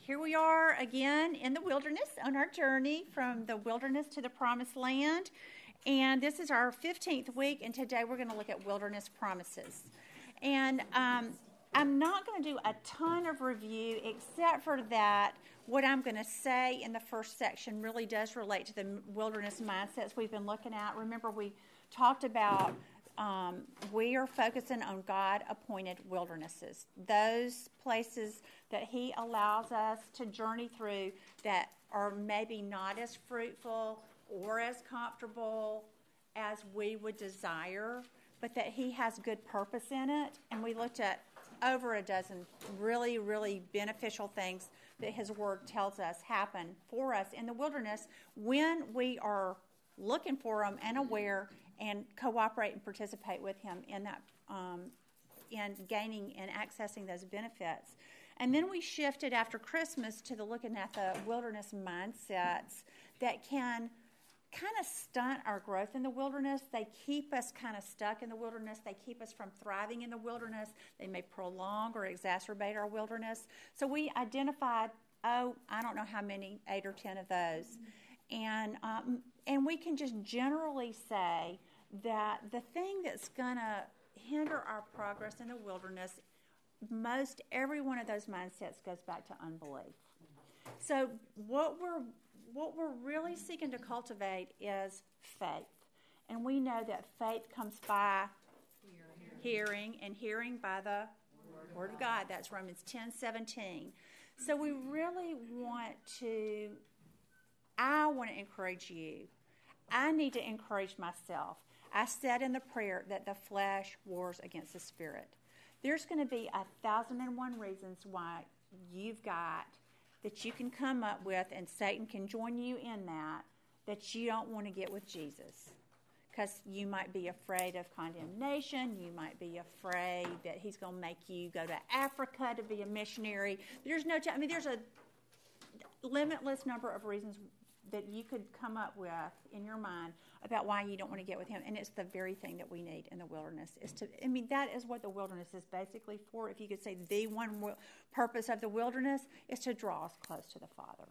Here we are again in the wilderness on our journey from the wilderness to the promised land. And this is our 15th week, and today we're going to look at wilderness promises. And I'm not going to do a ton of review, except for that what I'm going to say in the first section really does relate to the wilderness mindsets we've been looking at. Remember, we talked about we are focusing on God-appointed wildernesses, those places that He allows us to journey through that are maybe not as fruitful or as comfortable as we would desire, but that He has good purpose in it. And we looked at over a dozen really, really beneficial things that His Word tells us happen for us in the wilderness when we are looking for them and aware and cooperate and participate with Him in that, in gaining and accessing those benefits. And then we shifted after Christmas to the looking at the wilderness mindsets that can kind of stunt our growth in the wilderness. They keep us kind of stuck in the wilderness. They keep us from thriving in the wilderness. They may prolong or exacerbate our wilderness. So we identified, I don't know how many, 8 or 10 of those. And we can just generally say that the thing that's going to hinder our progress in the wilderness, most every one of those mindsets goes back to unbelief. So what we're really seeking to cultivate is faith. And we know that faith comes by hearing, and hearing by the Word of God. That's Romans 10:17. So we really I want to encourage you. I need to encourage myself. I said in the prayer that the flesh wars against the spirit. There's going to be 1,001 reasons why that you can come up with, and Satan can join you in that you don't want to get with Jesus. Because you might be afraid of condemnation. You might be afraid that he's going to make you go to Africa to be a missionary. There's a limitless number of reasons that you could come up with in your mind about why you don't want to get with him. And it's the very thing that we need in the wilderness. That is what the wilderness is basically for. If you could say the one purpose of the wilderness is to draw us close to the Father,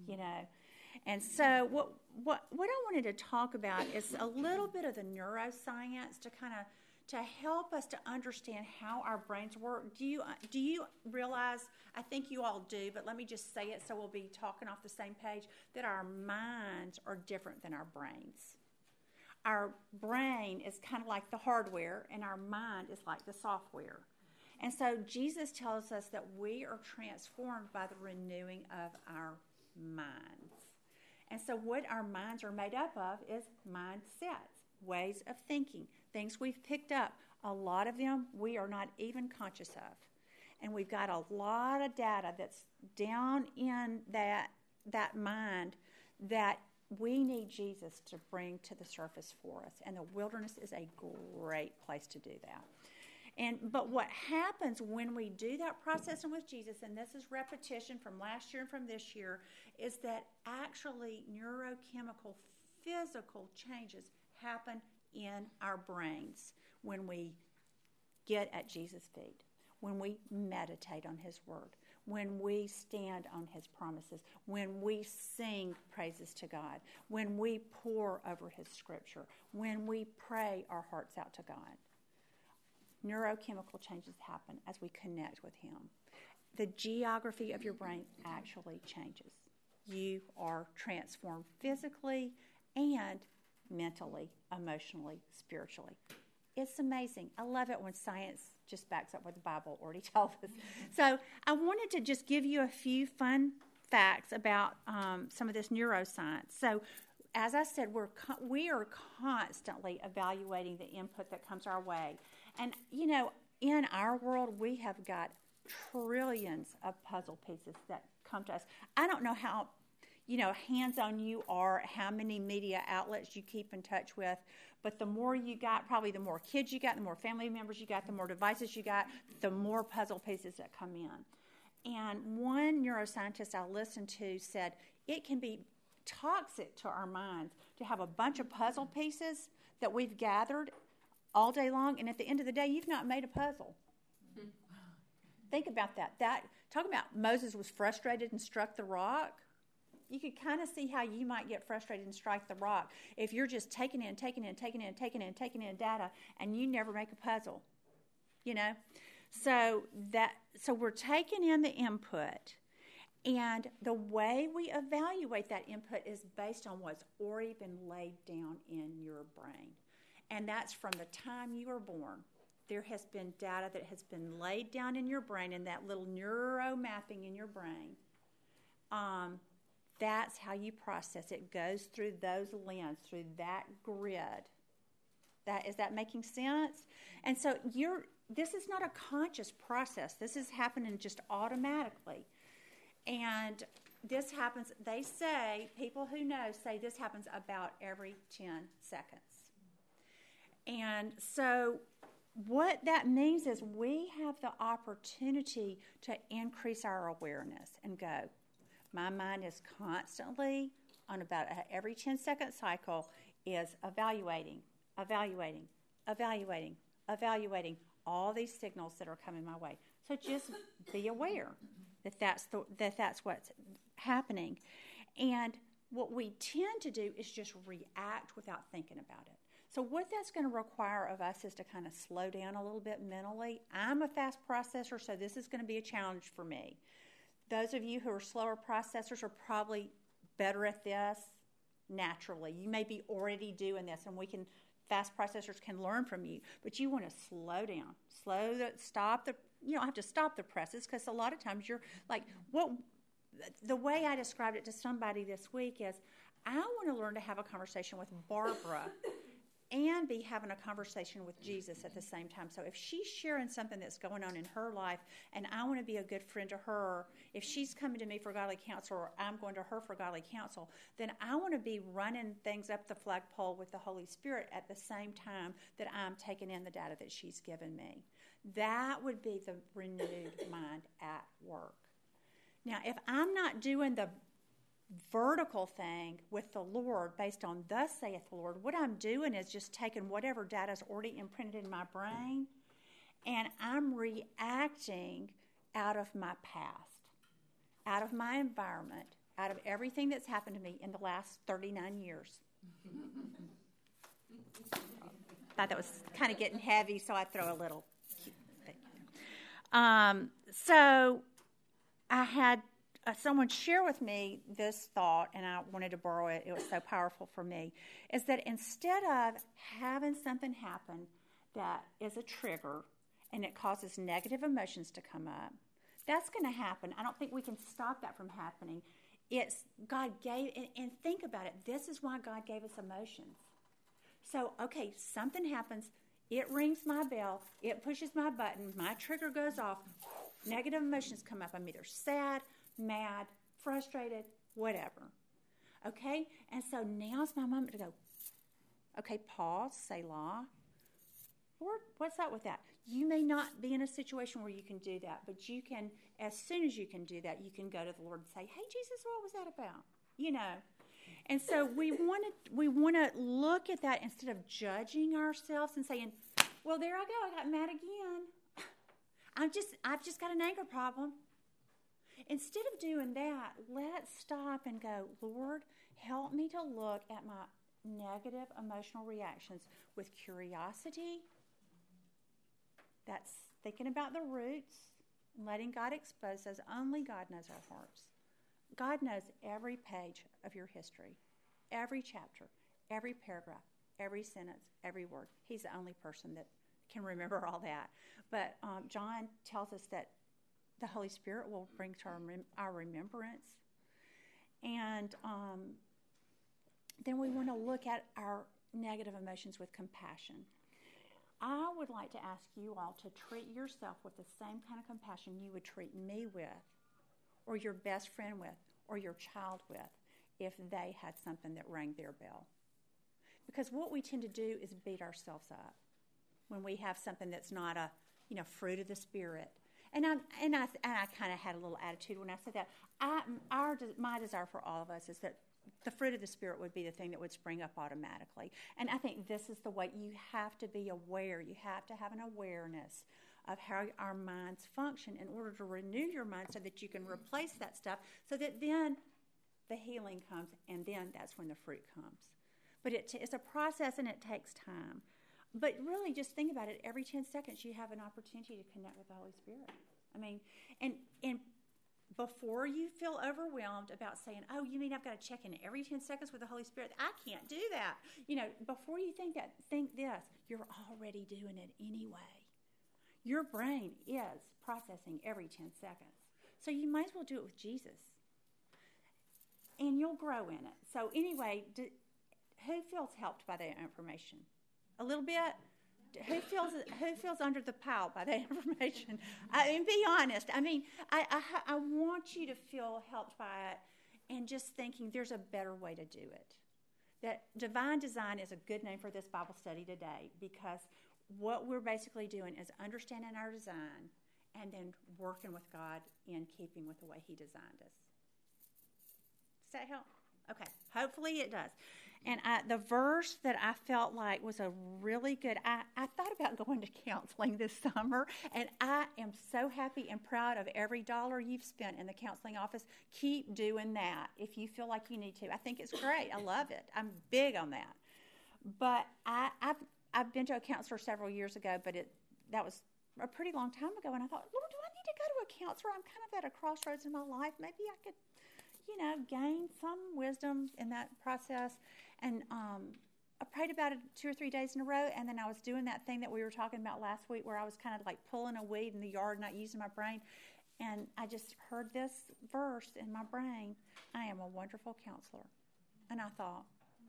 And so what I wanted to talk about is a little bit of the neuroscience to help us to understand how our brains work. Do you realize, I think you all do, but let me just say it so we'll be talking off the same page, that our minds are different than our brains. Our brain is kind of like the hardware, and our mind is like the software. And so Jesus tells us that we are transformed by the renewing of our minds. And so what our minds are made up of is mindsets, ways of thinking, things we've picked up. A lot of them we are not even conscious of. And we've got a lot of data that's down in that mind that we need Jesus to bring to the surface for us. And the wilderness is a great place to do that. But what happens when we do that processing with Jesus, and this is repetition from last year and from this year, is that actually neurochemical, physical changes happen in our brains when we get at Jesus' feet, when we meditate on His Word, when we stand on His promises, when we sing praises to God, when we pore over His Scripture, when we pray our hearts out to God. Neurochemical changes happen as we connect with Him. The geography of your brain actually changes. You are transformed physically and mentally, emotionally, spiritually. It's amazing. I love it when science just backs up what the Bible already tells us. So I wanted to just give you a few fun facts about some of this neuroscience. So as I said, we are constantly evaluating the input that comes our way. And, in our world, we have got trillions of puzzle pieces that come to us. I don't know how hands-on you are, how many media outlets you keep in touch with, but the more you got, probably the more kids you got, the more family members you got, the more devices you got, the more puzzle pieces that come in. And one neuroscientist I listened to said it can be toxic to our minds to have a bunch of puzzle pieces that we've gathered all day long, and at the end of the day, you've not made a puzzle. Think about that. Talking about Moses was frustrated and struck the rock. You could kind of see how you might get frustrated and strike the rock if you're just taking in data and you never make a puzzle, So we're taking in the input, and the way we evaluate that input is based on what's already been laid down in your brain. And that's from the time you were born. There has been data that has been laid down in your brain, and that little neuro mapping in your brain. That's how you process it. It goes through those lenses, through that grid. Is that making sense? And so this is not a conscious process. This is happening just automatically. And this happens, people who know say this happens about every 10 seconds. And so what that means is we have the opportunity to increase our awareness and go, my mind is constantly, on about every 10-second cycle, is evaluating all these signals that are coming my way. So just be aware that that's what's happening. And what we tend to do is just react without thinking about it. So what that's going to require of us is to kind of slow down a little bit mentally. I'm a fast processor, so this is going to be a challenge for me. Those of you who are slower processors are probably better at this naturally. You may be already doing this, and fast processors can learn from you, but you want to slow down. You don't have to stop the presses, because a lot of times you're like, the way I described it to somebody this week is, I want to learn to have a conversation with Barbara and be having a conversation with Jesus at the same time. So if she's sharing something that's going on in her life, and I want to be a good friend to her, if she's coming to me for godly counsel, or I'm going to her for godly counsel, then I want to be running things up the flagpole with the Holy Spirit at the same time that I'm taking in the data that she's given me. That would be the renewed mind at work. Now, if I'm not doing the vertical thing with the Lord based on thus saith the Lord, what I'm doing is just taking whatever data is already imprinted in my brain, and I'm reacting out of my past, out of my environment, out of everything that's happened to me in the last 39 years. Thought that was kind of getting heavy, so I throw a little cute thing. So I had someone share with me this thought, and I wanted to borrow it. It was so powerful for me, is that instead of having something happen that is a trigger and it causes negative emotions to come up, that's going to happen. I don't think we can stop that from happening. It's God gave, and think about it, this is why God gave us emotions. So, okay, something happens, it rings my bell, it pushes my button, my trigger goes off, negative emotions come up. I'm either sad, mad, frustrated, whatever. Okay? And so now's my moment to go, okay, pause, Selah. Lord, what's up with that? You may not be in a situation where you can do that, but you can, as soon as you can do that, you can go to the Lord and say, hey, Jesus, what was that about? And so we want to look at that instead of judging ourselves and saying, well, there I go, I got mad again. I've just got an anger problem. Instead of doing that, let's stop and go, Lord, help me to look at my negative emotional reactions with curiosity. That's thinking about the roots and letting God expose those. Only God knows our hearts. God knows every page of your history, every chapter, every paragraph, every sentence, every word. He's the only person that can remember all that. But John tells us that the Holy Spirit will bring to our remembrance. And then we want to look at our negative emotions with compassion. I would like to ask you all to treat yourself with the same kind of compassion you would treat me with, or your best friend with, or your child with, if they had something that rang their bell. Because what we tend to do is beat ourselves up when we have something that's not a fruit of the Spirit. And I kind of had a little attitude when I said that. My desire for all of us is that the fruit of the Spirit would be the thing that would spring up automatically. And I think this is the way you have to be aware. You have to have an awareness of how our minds function in order to renew your mind so that you can replace that stuff, so that then the healing comes, and then that's when the fruit comes. But it's a process, and it takes time. But really, just think about it. Every 10 seconds, you have an opportunity to connect with the Holy Spirit. I mean, and before you feel overwhelmed about saying, oh, you mean I've got to check in every 10 seconds with the Holy Spirit? I can't do that. Before you think that, think this. You're already doing it anyway. Your brain is processing every 10 seconds. So you might as well do it with Jesus. And you'll grow in it. So anyway, who feels helped by that information? A little bit? Who feels under the pile by that information? Be honest. I mean, I want you to feel helped by it, and just thinking there's a better way to do it. That divine design is a good name for this Bible study today, because what we're basically doing is understanding our design and then working with God in keeping with the way He designed us. Does that help? Okay. Hopefully it does. And the verse that I felt like was a really good, I thought about going to counseling this summer, and I am so happy and proud of every dollar you've spent in the counseling office. Keep doing that if you feel like you need to. I think it's great. I love it. I'm big on that. But I've been to a counselor several years ago, but that was a pretty long time ago, and I thought, Lord, do I need to go to a counselor? I'm kind of at a crossroads in my life. Maybe I could gain some wisdom in that process. And I prayed about it 2 or 3 days in a row, and then I was doing that thing that we were talking about last week where I was kind of like pulling a weed in the yard, not using my brain. And I just heard this verse in my brain, I am a wonderful counselor. And I thought,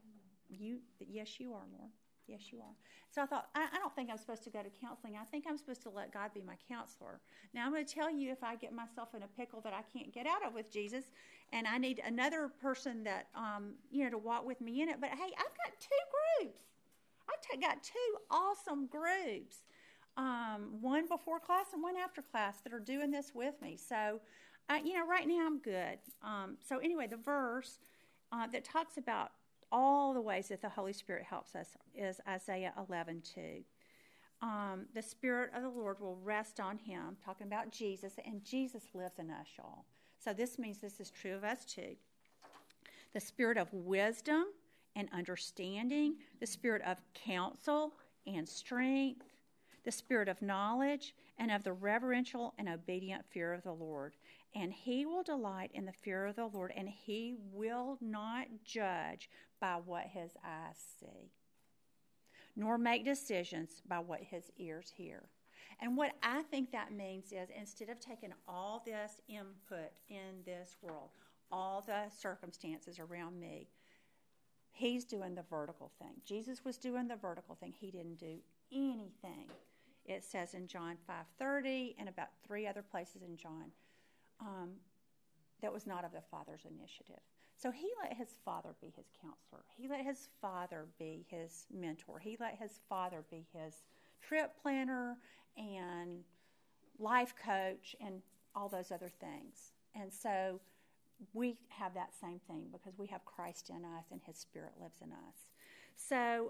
yes, you are, Lord. Yes, you are. So I thought, I don't think I'm supposed to go to counseling. I think I'm supposed to let God be my counselor. Now, I'm going to tell you if I get myself in a pickle that I can't get out of with Jesus, and I need another person that, to walk with me in it. But, hey, I've got 2 groups. I've got 2 awesome groups, one before class and one after class that are doing this with me. So, right now I'm good. So, anyway, the verse that talks about all the ways that the Holy Spirit helps us is Isaiah 11:2. The Spirit of the Lord will rest on him, talking about Jesus, and Jesus lives in us, y'all. So this means this is true of us too. The Spirit of wisdom and understanding, the Spirit of counsel and strength, the Spirit of knowledge and of the reverential and obedient fear of the Lord. And he will delight in the fear of the Lord, and he will not judge by what his eyes see, nor make decisions by what his ears hear. And what I think that means is, instead of taking all this input in this world, all the circumstances around me, he's doing the vertical thing. Jesus was doing the vertical thing. He didn't do anything. It says in John 5:30 and about 3 other places in John, that was not of the Father's initiative. So he let his Father be his counselor. He let his Father be his mentor. He let his Father be his trip planner and life coach and all those other things. And so we have that same thing because we have Christ in us and his Spirit lives in us. So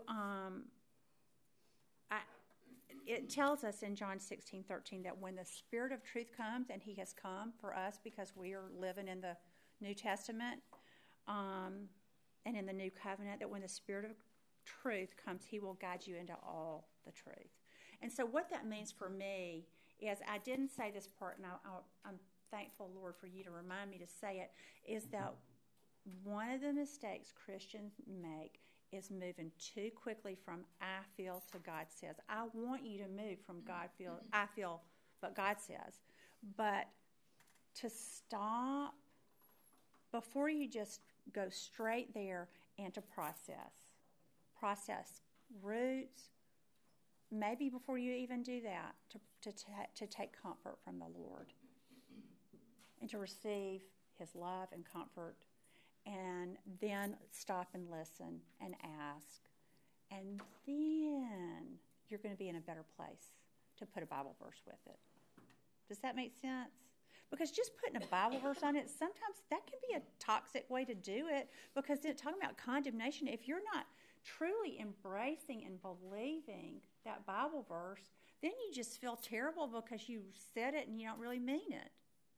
it tells us in John 16:13 that when the Spirit of truth comes, and he has come for us because we are living in the New Testament and in the New Covenant, that when the Spirit of truth comes, he will guide you into all the truth. And so what that means for me is, I didn't say this part, and I'm thankful, Lord, for you to remind me to say it, is that one of the mistakes Christians make is moving too quickly from I feel to God says. I want you to move from I feel, but God says. But to stop before you just go straight there and to process roots, maybe before you even do that, to take comfort from the Lord and to receive his love and comfort, and then stop and listen and ask, and then you're going to be in a better place to put a Bible verse with it. Does that make sense? Because just putting a Bible verse on it, sometimes that can be a toxic way to do it, because it's talking about condemnation. If you're not truly embracing and believing that Bible verse, then you just feel terrible because you said it and you don't really mean it.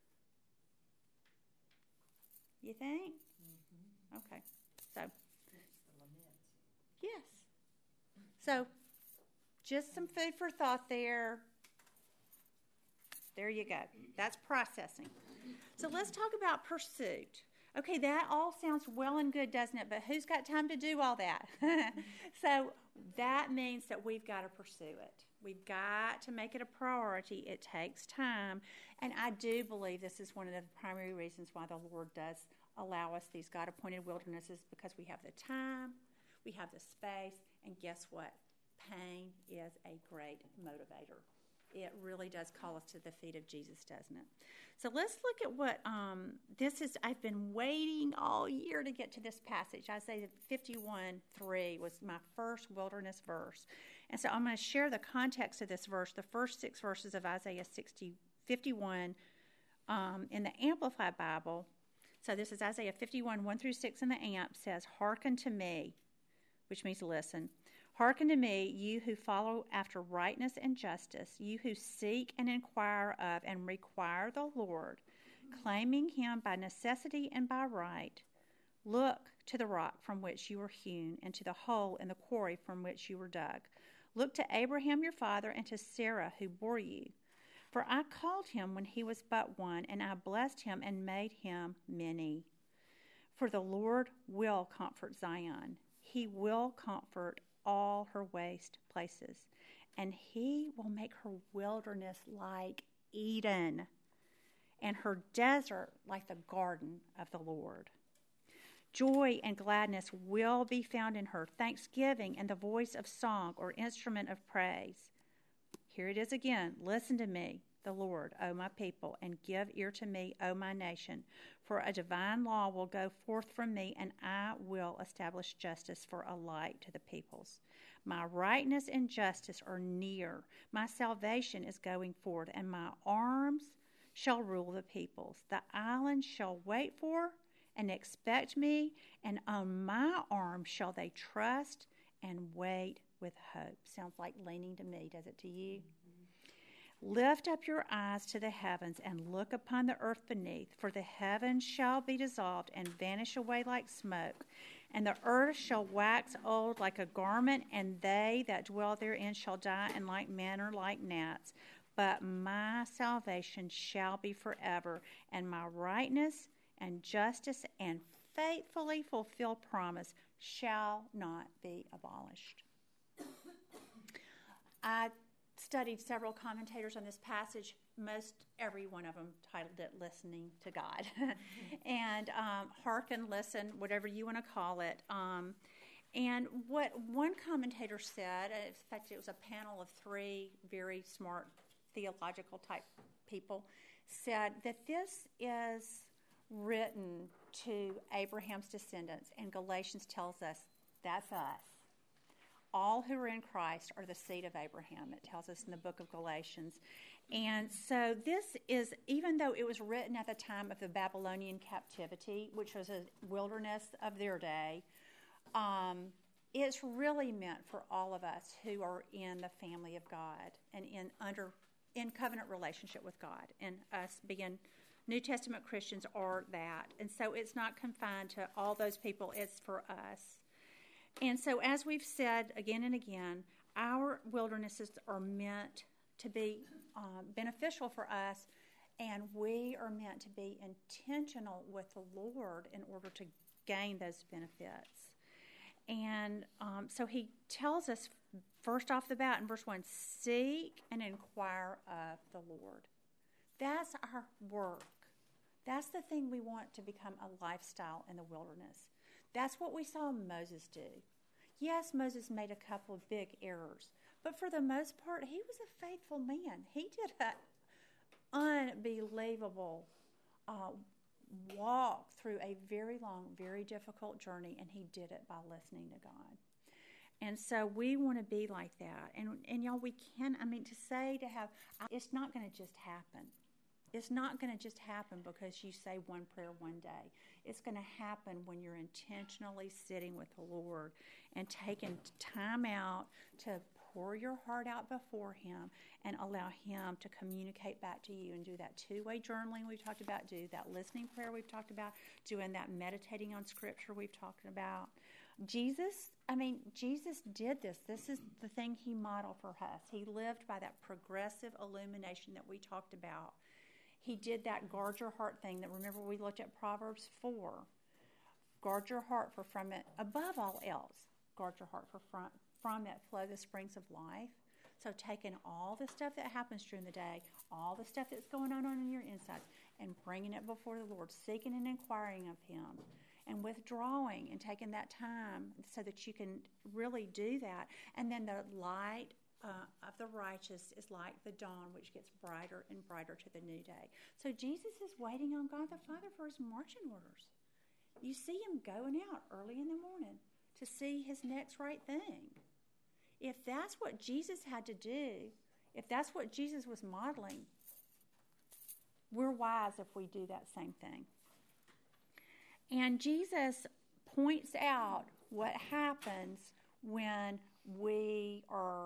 You think? Mm-hmm. Okay. So, yes. So, just some food for thought there. There you go. That's processing. So let's talk about pursuit. Okay, that all sounds well and good, doesn't it? But who's got time to do all that? So that means that we've got to pursue it. We've got to make it a priority. It takes time. And I do believe this is one of the primary reasons why the Lord does allow us these God-appointed wildernesses, because we have the time, we have the space, and guess what? Pain is a great motivator. It really does call us to the feet of Jesus, doesn't it? So let's look at what this is. I've been waiting all year to get to this passage. Isaiah 51:3 was my first wilderness verse. And so I'm going to share the context of this verse, the first 6 verses of Isaiah 51 in the Amplified Bible. So this is Isaiah 51, 1-6 in the Amp, says, "Hearken to me," which means listen. "Hearken to me, you who follow after rightness and justice, you who seek and inquire of and require the Lord, claiming him by necessity and by right. Look to the rock from which you were hewn, and to the hole in the quarry from which you were dug. Look to Abraham your father and to Sarah who bore you. For I called him when he was but one, and I blessed him and made him many. For the Lord will comfort Zion. He will comfort all her waste places, and he will make her wilderness like Eden, and her desert like the garden of the Lord. Joy and gladness will be found in her, thanksgiving and the voice of song or instrument of praise." Here it is again. "Listen to me, the Lord, O my people, and give ear to me, O my nation. For a divine law will go forth from me, and I will establish justice for a light to the peoples. My rightness and justice are near. My salvation is going forward, and my arms shall rule the peoples. The islands shall wait for and expect me, and on my arm shall they trust and wait with hope." Sounds like leaning to me, does it to you? "Lift up your eyes to the heavens and look upon the earth beneath, for the heavens shall be dissolved and vanish away like smoke, and the earth shall wax old like a garment, and they that dwell therein shall die in like manner like gnats. But my salvation shall be forever, and my rightness and justice and faithfully fulfilled promise shall not be abolished." I studied several commentators on this passage. Most every one of them titled it "Listening to God." And hearken, listen, whatever you want to call it. And what one commentator said, in fact it was a panel of 3 very smart theological type people, said that this is written to Abraham's descendants, and Galatians tells us that's us. All who are in Christ are the seed of Abraham, it tells us in the book of Galatians. And so this is, even though it was written at the time of the Babylonian captivity, which was a wilderness of their day, it's really meant for all of us who are in the family of God and in covenant relationship with God, and us being New Testament Christians are that. And so it's not confined to all those people, it's for us. And so as we've said again and again, our wildernesses are meant to be beneficial for us, and we are meant to be intentional with the Lord in order to gain those benefits. And so he tells us first off the bat in verse 1, seek and inquire of the Lord. That's our work. That's the thing we want to become a lifestyle in the wilderness. That's what we saw Moses do. Yes, Moses made a couple of big errors, but for the most part, he was a faithful man. He did an unbelievable walk through a very long, very difficult journey, and he did it by listening to God. And so we want to be like that. And y'all, we can, it's not going to just happen. It's not going to just happen because you say one prayer one day. It's going to happen when you're intentionally sitting with the Lord and taking time out to pour your heart out before Him and allow Him to communicate back to you and do that two-way journaling we've talked about, do that listening prayer we've talked about, doing that meditating on Scripture we've talked about. Jesus did this. This is the thing He modeled for us. He lived by that progressive illumination that we talked about. He did that guard your heart thing that, remember, we looked at Proverbs 4. Guard your heart, for from it, above all else, guard your heart, for from it flow the springs of life. So taking all the stuff that happens during the day, all the stuff that's going on in your insides, and bringing it before the Lord, seeking and inquiring of Him, and withdrawing and taking that time so that you can really do that. And then the light of the righteous is like the dawn, which gets brighter and brighter to the new day. So Jesus is waiting on God the Father for His marching orders. You see Him going out early in the morning to see His next right thing. If that's what Jesus had to do, if that's what Jesus was modeling, we're wise if we do that same thing. And Jesus points out what happens when we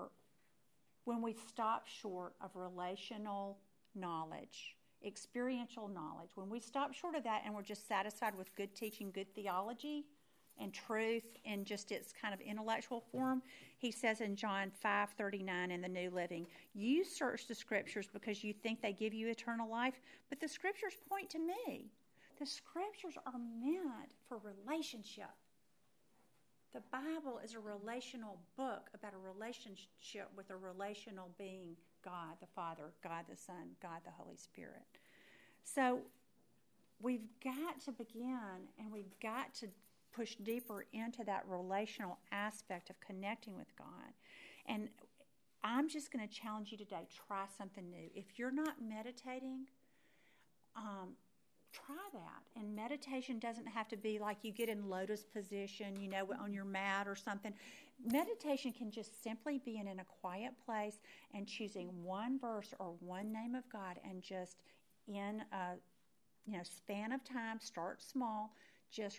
stop short of relational knowledge, experiential knowledge. When we stop short of that and we're just satisfied with good teaching, good theology, and truth in just its kind of intellectual form, He says in John 5:39 in the New Living, you search the Scriptures because you think they give you eternal life, but the Scriptures point to me. The Scriptures are meant for relationship. The Bible is a relational book about a relationship with a relational being, God the Father, God the Son, God the Holy Spirit. So we've got to begin, and we've got to push deeper into that relational aspect of connecting with God. And I'm just going to challenge you today, try something new. If you're not meditating, try that. And meditation doesn't have to be like you get in lotus position, on your mat or something. Meditation can just simply be in a quiet place and choosing one verse or one name of God, and just in a span of time, start small, just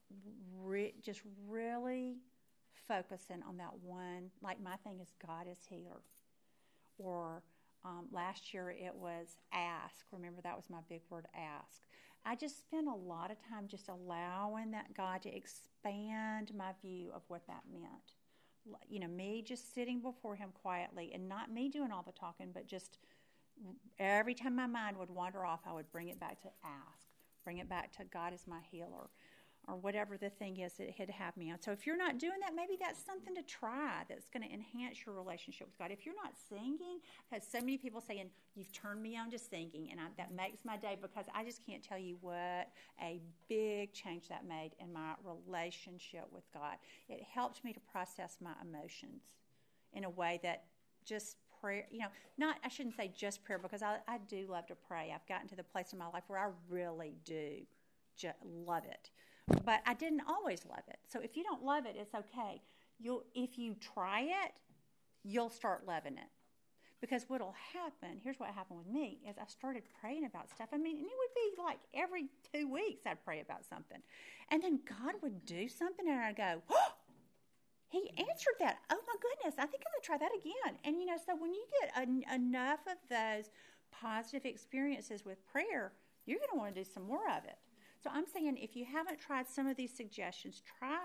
really focusing on that one. Like my thing is God is healer. Or last year it was ask. Remember, that was my big word, ask. I just spent a lot of time just allowing that God to expand my view of what that meant. Me just sitting before Him quietly, and not me doing all the talking, but just every time my mind would wander off, I would bring it back to ask, bring it back to God is my healer, or whatever the thing is that He'd have me on. So if you're not doing that, maybe that's something to try that's going to enhance your relationship with God. If you're not singing, I've had so many people saying, you've turned me on to singing, and that makes my day, because I just can't tell you what a big change that made in my relationship with God. It helped me to process my emotions in a way that just prayer, I shouldn't say just prayer, because I do love to pray. I've gotten to the place in my life where I really do love it. But I didn't always love it. So if you don't love it, it's okay. If you try it, you'll start loving it. Because what'll happen, here's what happened with me, is I started praying about stuff. And it would be like every 2 weeks I'd pray about something. And then God would do something, and I'd go, oh, He answered that. Oh, my goodness, I think I'm going to try that again. And, so when you get enough of those positive experiences with prayer, you're going to want to do some more of it. So I'm saying, if you haven't tried some of these suggestions, try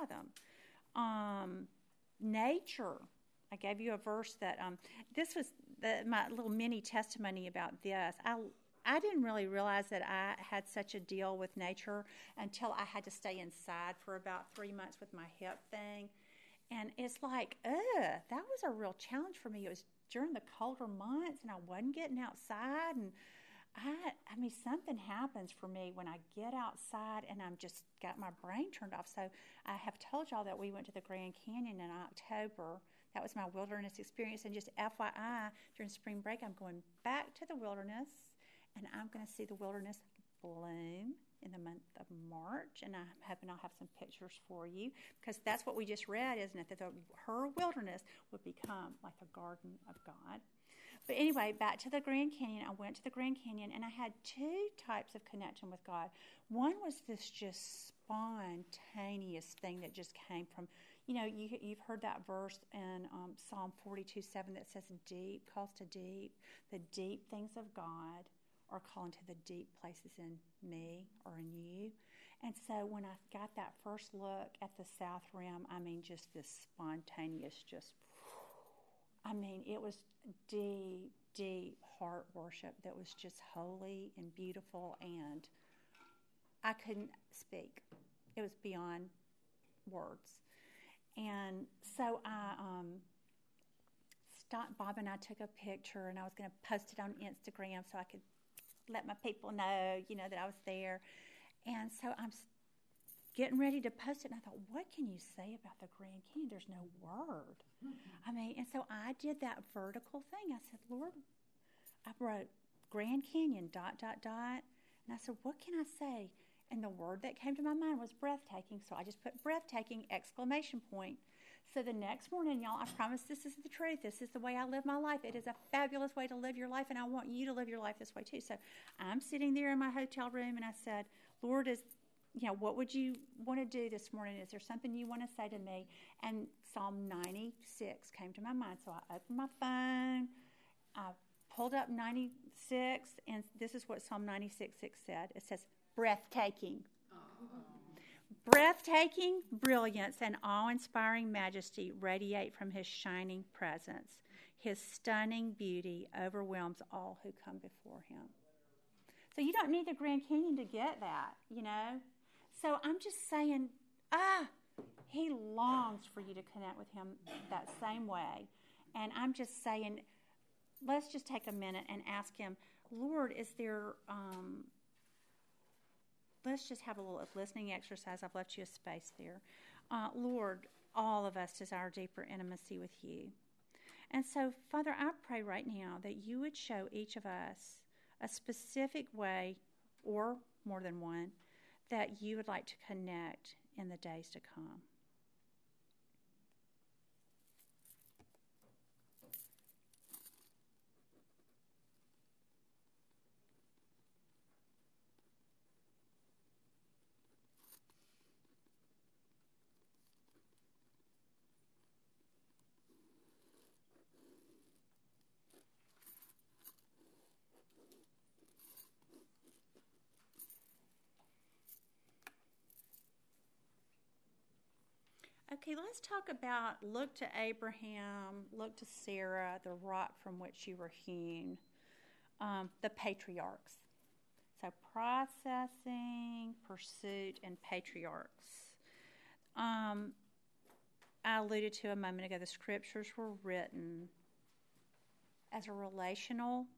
them. Nature. I gave you a verse that, this was my little mini testimony about this. I didn't really realize that I had such a deal with nature until I had to stay inside for about 3 months with my hip thing. And it's like, that was a real challenge for me. It was during the colder months, and I wasn't getting outside, and something happens for me when I get outside and I'm just got my brain turned off. So I have told y'all that we went to the Grand Canyon in October. That was my wilderness experience. And just FYI, during spring break, I'm going back to the wilderness, and I'm going to see the wilderness bloom in the month of March. And I'm hoping I'll have some pictures for you, because that's what we just read, isn't it? That her wilderness would become like the garden of God. But anyway, back to the Grand Canyon. I went to the Grand Canyon, and I had 2 types of connection with God. One was this just spontaneous thing that just came from, you've heard that verse in Psalm 42:7 that says, deep calls to deep. The deep things of God are calling to the deep places in me or in you. And so when I got that first look at the South Rim, just this spontaneous, it was deep, deep heart worship that was just holy and beautiful, and I couldn't speak. It was beyond words. And so Bob and I took a picture, and I was going to post it on Instagram so I could let my people know, that I was there. And so I'm getting ready to post it, and I thought, what can you say about the Grand Canyon? There's no word. And so I did that vertical thing. I said, Lord, I wrote Grand Canyon, ... And I said, what can I say? And the word that came to my mind was breathtaking. So I just put breathtaking, ! So the next morning, y'all, I promise this is the truth. This is the way I live my life. It is a fabulous way to live your life, and I want you to live your life this way too. So I'm sitting there in my hotel room, and I said, Lord, what would you want to do this morning? Is there something you want to say to me? And Psalm 96 came to my mind. So I opened my phone, I pulled up 96, and this is what Psalm 96:6 said. It says, breathtaking. Breathtaking brilliance and awe-inspiring majesty radiate from his shining presence. His stunning beauty overwhelms all who come before him. So you don't need the Grand Canyon to get that, So I'm just saying, he longs for you to connect with him that same way. And I'm just saying, let's just take a minute and ask him, Lord, is there... let's just have a little listening exercise. I've left you a space there. Lord, all of us desire deeper intimacy with you. And so, Father, I pray right now that you would show each of us a specific way, or more than one, that you would like to connect in the days to come. Okay, let's talk about look to Abraham, look to Sarah, the rock from which you were hewn, the patriarchs. So processing, pursuit, and patriarchs. I alluded to a moment ago, the scriptures were written as a relational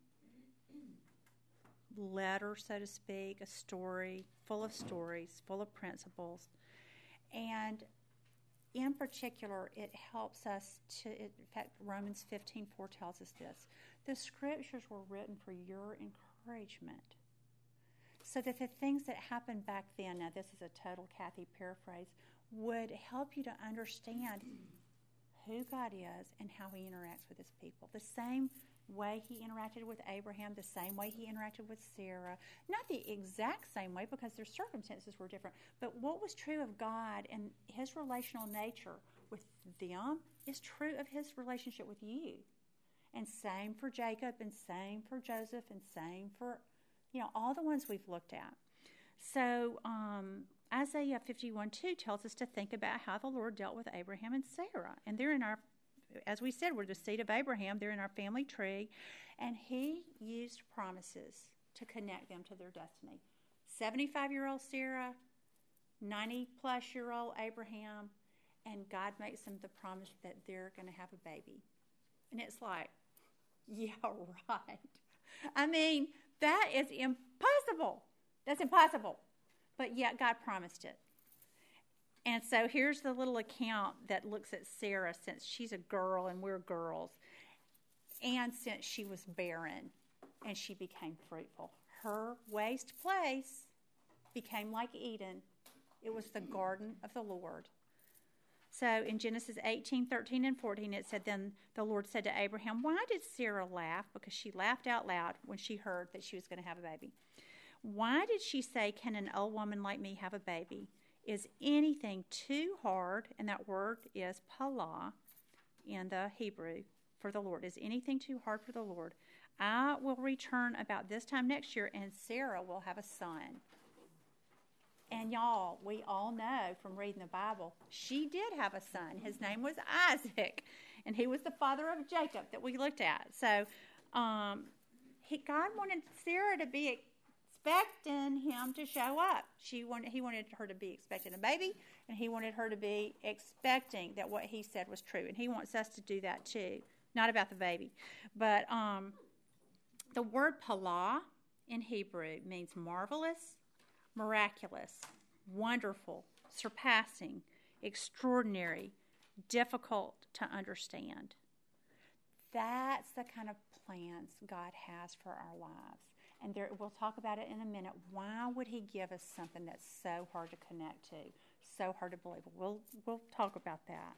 letter, so to speak, a story, full of stories, full of principles. And in particular, it helps us to, in fact, Romans 15:4 tells us this. The scriptures were written for your encouragement. So that the things that happened back then, now this is a total Kathy paraphrase, would help you to understand who God is and how he interacts with his people. The same way he interacted with Abraham, the same way he interacted with Sarah. Not the exact same way because their circumstances were different, but what was true of God and his relational nature with them is true of his relationship with you. And same for Jacob, and same for Joseph, and same for, all the ones we've looked at. So Isaiah 51:2 tells us to think about how the Lord dealt with Abraham and Sarah. And they're in our, as we said, we're the seed of Abraham. They're in our family tree. And he used promises to connect them to their destiny. 75-year-old Sarah, 90-plus-year-old Abraham, and God makes them the promise that they're going to have a baby. And it's like, yeah, right. That is impossible. That's impossible. But yet God promised it. And so here's the little account that looks at Sarah since she's a girl and we're girls, and since she was barren and she became fruitful. Her waste place became like Eden. It was the garden of the Lord. So in Genesis 18:13 and 14, it said, then the Lord said to Abraham, why did Sarah laugh? Because she laughed out loud when she heard that she was going to have a baby. Why did she say, can an old woman like me have a baby? is anything too hard, and that word is palah in the Hebrew for the Lord. Is anything too hard for the Lord? I will return about this time next year, and Sarah will have a son. And y'all, we all know from reading the Bible, she did have a son. His name was Isaac, and he was the father of Jacob that we looked at. So God wanted Sarah to be expecting him to show up. He wanted her to be expecting a baby, and he wanted her to be expecting that what he said was true. And he wants us to do that too. Not about the baby. But the word palah in Hebrew means marvelous, miraculous, wonderful, surpassing, extraordinary, difficult to understand. That's the kind of plans God has for our lives. And we'll talk about it in a minute. Why would he give us something that's so hard to connect to, so hard to believe? We'll talk about that.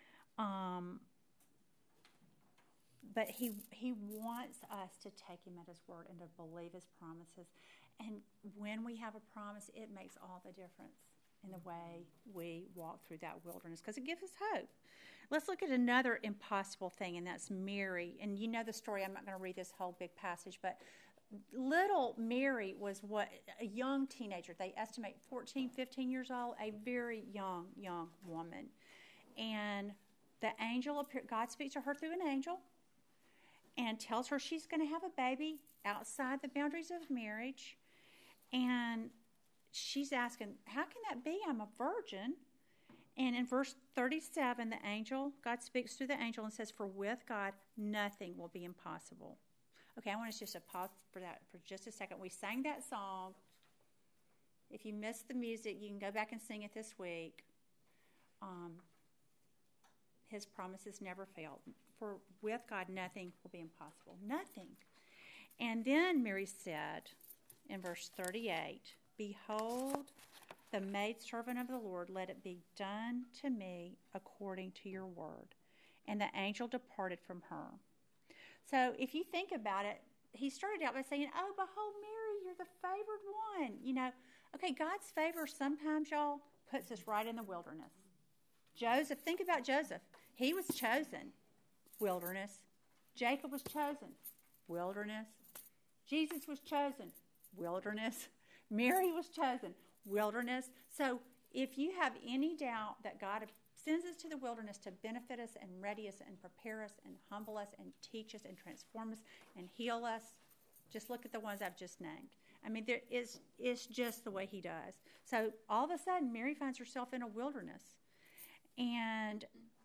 But he wants us to take him at his word and to believe his promises. And when we have a promise, it makes all the difference in the way we walk through that wilderness, because it gives us hope. Let's look at another impossible thing, and that's Mary. And you know the story. I'm not going to read this whole big passage, but little Mary was a young teenager. They estimate 14, 15 years old, a very young woman. And the angel appeared. God speaks to her through an angel and tells her she's going to have a baby outside the boundaries of marriage. And she's asking, how can that be? I'm a virgin. And in verse 37, God speaks through the angel and says, for with God, nothing will be impossible. Okay, I want us just to pause for that for just a second. We sang that song. If you missed the music, you can go back and sing it this week. His promises never fail. For with God, nothing will be impossible. Nothing. And then Mary said in verse 38, behold, the maidservant of the Lord, let it be done to me according to your word. And the angel departed from her. So if you think about it, he started out by saying, oh, behold, Mary, you're the favored one. You know, okay, God's favor sometimes, y'all, puts us right in the wilderness. Joseph, think about Joseph. He was chosen. Wilderness. Jacob was chosen. Wilderness. Jesus was chosen. Wilderness. Mary was chosen. Wilderness. So if you have any doubt that God sends us to the wilderness to benefit us and ready us and prepare us and humble us and teach us and transform us and heal us, just look at the ones I've just named. I mean, it's just the way he does. So all of a sudden, Mary finds herself in a wilderness. And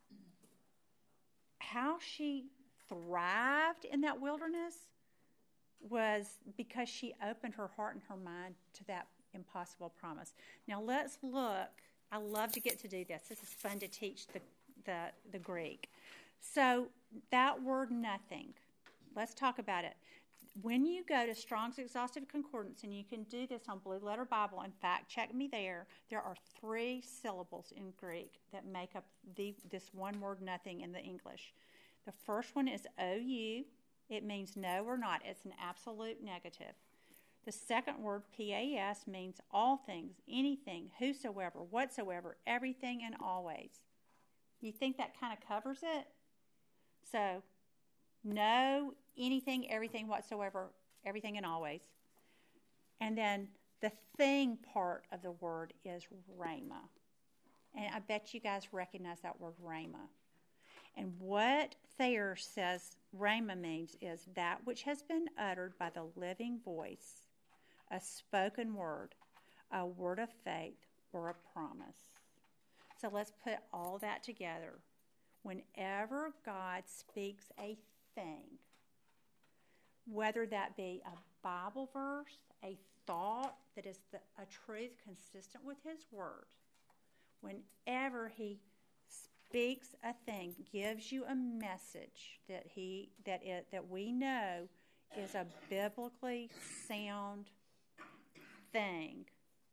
how she thrived in that wilderness was because she opened her heart and her mind to that impossible promise. Now let's look. I love to get to do this. This is fun to teach the Greek. So that word nothing, let's talk about it. When you go to Strong's Exhaustive Concordance, and you can do this on Blue Letter Bible, in fact, check me there are 3 syllables in Greek that make up this one word nothing in the English. The first one is ou. It means no or not. It's an absolute negative. The second word, pas, means all things, anything, whosoever, whatsoever, everything, and always. You think that kind of covers it? So, no, anything, everything, whatsoever, everything, and always. And then the thing part of the word is rhema. And I bet you guys recognize that word rhema. And what Thayer says rhema means is that which has been uttered by the living voice, a spoken word, a word of faith, or a promise. So let's put all that together. Whenever God speaks a thing, whether that be a Bible verse, a thought that is a truth consistent with his word, whenever he speaks a thing, gives you a message that we know is a biblically sound thing,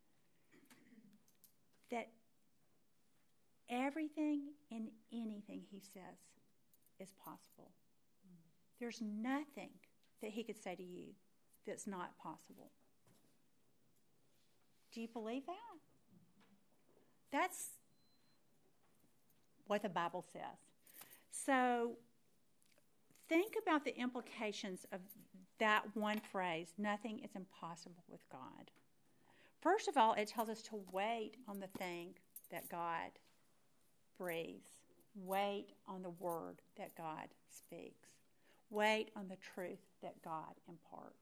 that everything and anything he says is possible. There's nothing that he could say to you that's not possible. Do you believe that? That's what the Bible says. So think about the implications of that one phrase, nothing is impossible with God. First of all, it tells us to wait on the thing that God breathes. Wait on the word that God speaks. Wait on the truth that God imparts.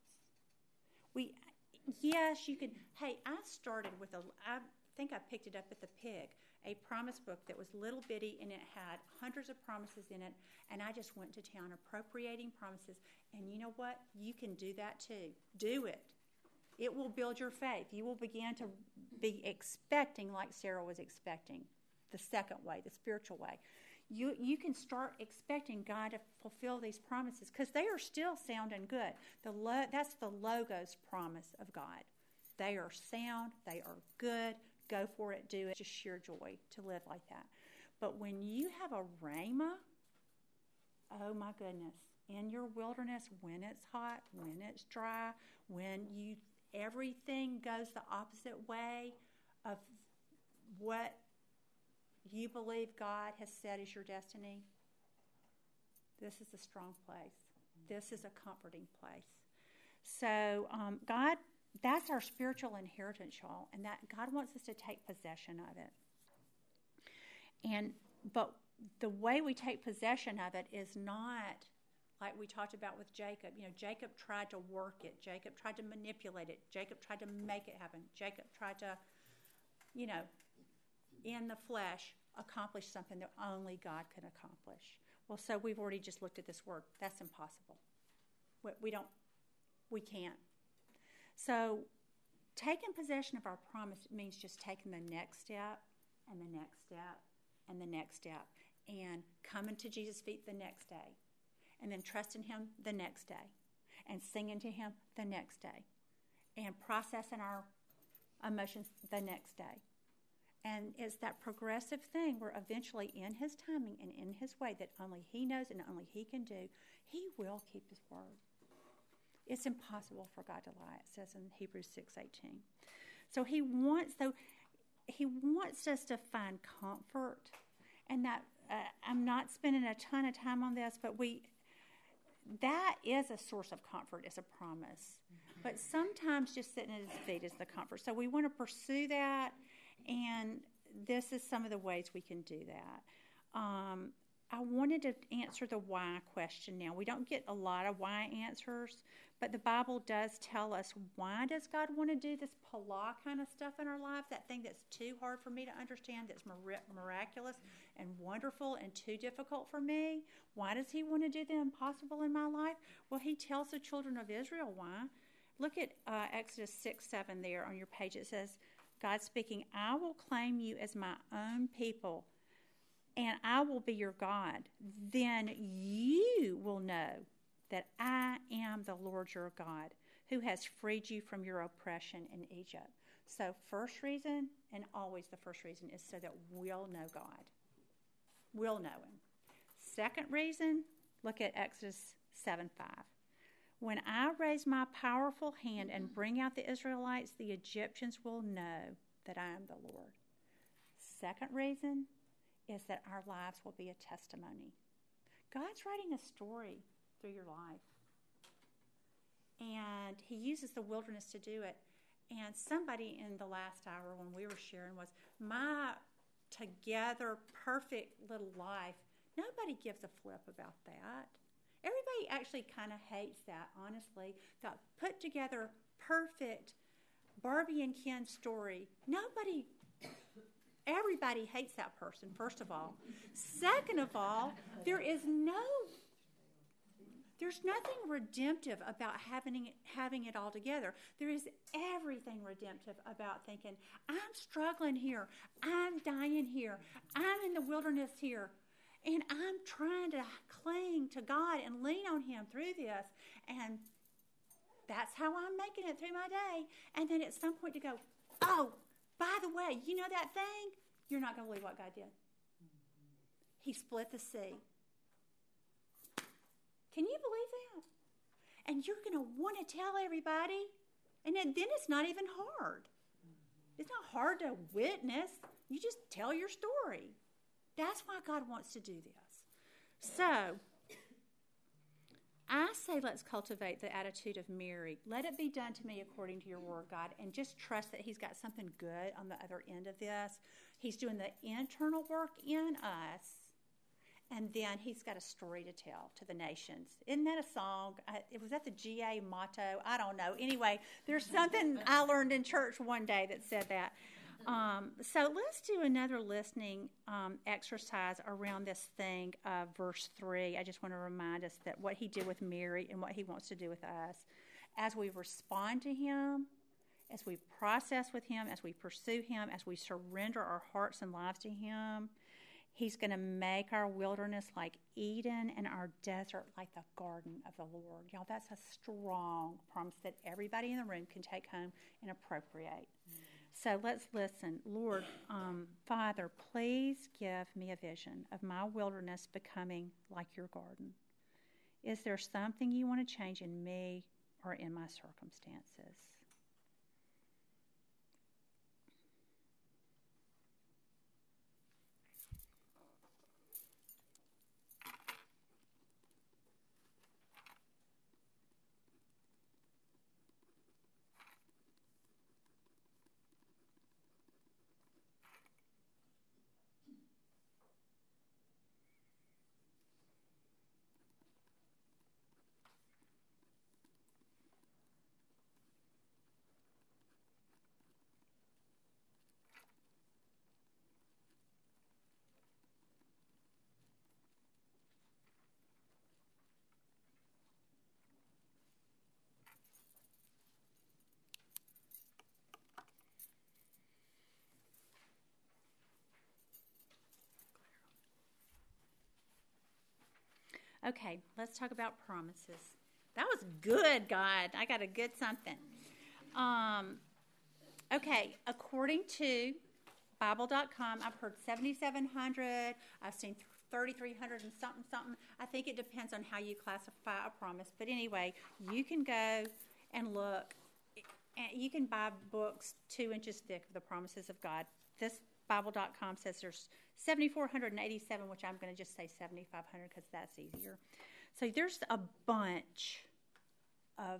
Yes, you can. Hey, I started with I think I picked it up at the Pig, a promise book that was little bitty and it had hundreds of promises in it. And I just went to town appropriating promises. And you know what? You can do that too. Do it. It will build your faith. You will begin to be expecting like Sarah was expecting, the second way, the spiritual way. You can start expecting God to fulfill these promises because they are still sound and good. That's the Logos promise of God. They are sound. They are good. Go for it. Do it. Just sheer joy to live like that. But when you have a rhema, oh my goodness, in your wilderness, when it's hot, when it's dry, when everything goes the opposite way of what you believe God has said is your destiny, this is a strong place. This is a comforting place. So God, that's our spiritual inheritance, y'all, and that God wants us to take possession of it. But the way we take possession of it is not like we talked about with Jacob. Jacob tried to work it. Jacob tried to manipulate it. Jacob tried to make it happen. Jacob tried to, in the flesh, accomplish something that only God could accomplish. Well, so we've already just looked at this word. That's impossible. We can't. So taking possession of our promise means just taking the next step and the next step and the next step and coming to Jesus' feet the next day and then trusting him the next day and singing to him the next day and processing our emotions the next day. And it's that progressive thing where eventually in his timing and in his way that only he knows and only he can do, he will keep his word. It's impossible for God to lie, it says in Hebrews 6:18. So he wants us to find comfort, and that I'm not spending a ton of time on this, but that is a source of comfort, is a promise. But sometimes just sitting at his feet is the comfort. So we want to pursue that, and this is some of the ways we can do that. I wanted to answer the why question now. We don't get a lot of why answers, but the Bible does tell us, why does God want to do this Pala kind of stuff in our lives, that thing that's too hard for me to understand, that's miraculous and wonderful and too difficult for me? Why does he want to do the impossible in my life? Well, he tells the children of Israel why. Look at Exodus 6:7 there on your page. It says, God speaking, I will claim you as my own people, and I will be your God. Then you will know that I am the Lord your God, who has freed you from your oppression in Egypt. So first reason, and always the first reason, is so that we'll know God. We'll know him. Second reason, look at Exodus 7:5. When I raise my powerful hand and bring out the Israelites, the Egyptians will know that I am the Lord. Second reason is that our lives will be a testimony. God's writing a story through your life. And he uses the wilderness to do it. And somebody in the last hour when we were sharing was, my together perfect little life. Nobody gives a flip about that. Everybody actually kind of hates that, honestly. The put together perfect Barbie and Ken story. Everybody hates that person, first of all. Second of all, there's nothing redemptive about having it all together. There is everything redemptive about thinking, I'm struggling here, I'm dying here, I'm in the wilderness here, and I'm trying to cling to God and lean on him through this, and that's how I'm making it through my day. And then at some point to go, oh, by the way, you know that thing? You're not going to believe what God did. He split the sea. Can you believe that? And you're going to want to tell everybody. And then it's not even hard. It's not hard to witness. You just tell your story. That's why God wants to do this. So, I say let's cultivate the attitude of Mary. Let it be done to me according to your word, God, and just trust that he's got something good on the other end of this. He's doing the internal work in us, and then he's got a story to tell to the nations. Isn't that a song? Was that the GA motto? I don't know. Anyway, there's something I learned in church one day that said that. So let's do another listening exercise around this thing of verse 3. I just want to remind us that what he did with Mary and what he wants to do with us. As we respond to him, as we process with him, as we pursue him, as we surrender our hearts and lives to him, he's going to make our wilderness like Eden and our desert like the garden of the Lord. Y'all, that's a strong promise that everybody in the room can take home and appropriate. So let's listen. Lord, Father, please give me a vision of my wilderness becoming like your garden. Is there something you want to change in me or in my circumstances? Okay, let's talk about promises. That was good, God. I got a good something. Okay, according to Bible.com, I've heard 7,700. I've seen 3,300 and something. I think it depends on how you classify a promise. But anyway, you can go and look. You can buy books 2 inches thick of the promises of God. This Bible.com says there's 7,487, which I'm going to just say 7,500 because that's easier. So there's a bunch of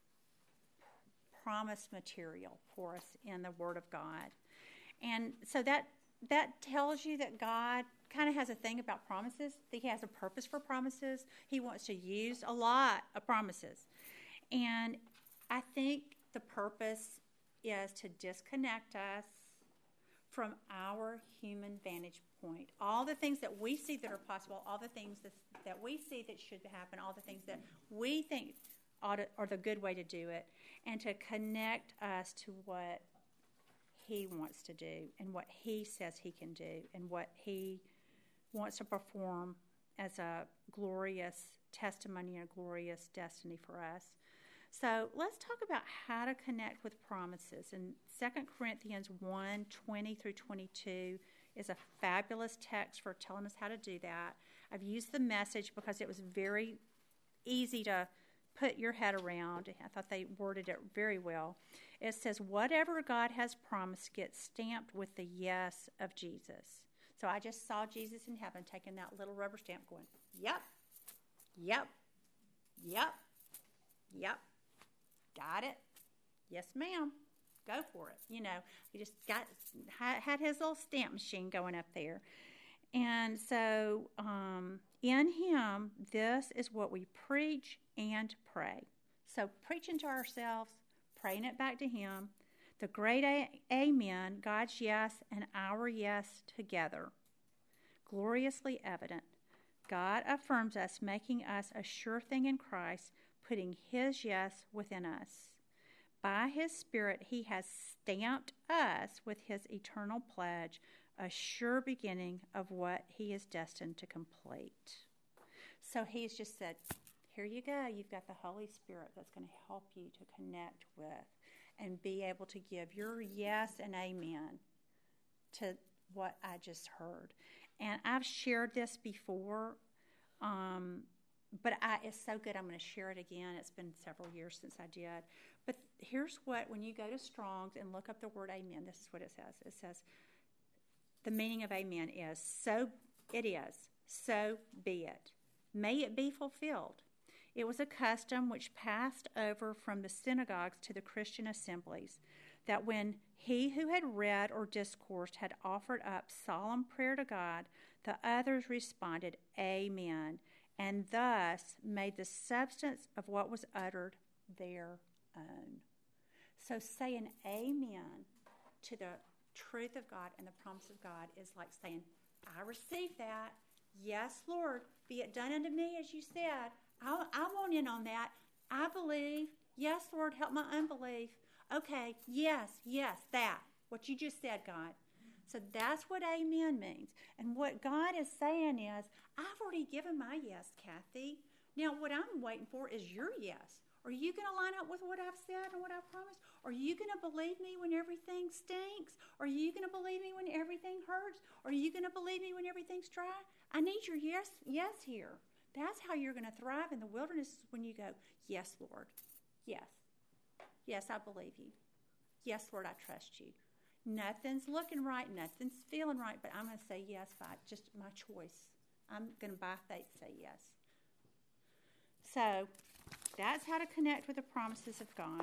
promise material for us in the Word of God. And so that tells you that God kind of has a thing about promises, that he has a purpose for promises. He wants to use a lot of promises. And I think the purpose is to disconnect us from our human vantage point. All the things that we see that are possible, all the things that we see that should happen, all the things that we think are the good way to do it, and to connect us to what he wants to do and what he says he can do and what he wants to perform as a glorious testimony and a glorious destiny for us. So let's talk about how to connect with promises. And 2 Corinthians 1:20 through 22 is a fabulous text for telling us how to do that. I've used the Message because it was very easy to put your head around. I thought they worded it very well. It says, whatever God has promised gets stamped with the yes of Jesus. So I just saw Jesus in heaven taking that little rubber stamp going, yep, yep, yep, yep. Got it? Yes, ma'am. Go for it. You know, he just had his little stamp machine going up there. And so in him, this is what we preach and pray. So preaching to ourselves, praying it back to him, the great amen, God's yes and our yes together, gloriously evident. God affirms us, making us a sure thing in Christ, putting his yes within us. By his Spirit, he has stamped us with his eternal pledge, a sure beginning of what he is destined to complete. So he's just said, here you go. You've got the Holy Spirit that's going to help you to connect with and be able to give your yes and amen to what I just heard. And I've shared this before, but it's so good I'm going to share it again. It's been several years since I did. But here's what, when you go to Strong's and look up the word amen, this is what it says. It says, the meaning of amen is, so it is, so be it. May it be fulfilled. It was a custom which passed over from the synagogues to the Christian assemblies, that when he who had read or discoursed had offered up solemn prayer to God, the others responded, amen, and thus made the substance of what was uttered their own. So saying amen to the truth of God and the promise of God is like saying, I receive that. Yes, Lord, be it done unto me as you said. I want in on that. I believe. Yes, Lord, help my unbelief. Okay, yes, that. What you just said, God. So that's what amen means. And what God is saying is, I've already given my yes, Kathy. Now what I'm waiting for is your yes. Are you going to line up with what I've said and what I've promised? Are you going to believe me when everything stinks? Are you going to believe me when everything hurts? Are you going to believe me when everything's dry? I need your yes here. That's how you're going to thrive in the wilderness, when you go, yes, Lord. Yes. Yes, I believe you. Yes, Lord, I trust you. Nothing's looking right. Nothing's feeling right. But I'm going to say yes by just my choice. I'm going to by faith say yes. So that's how to connect with the promises of God.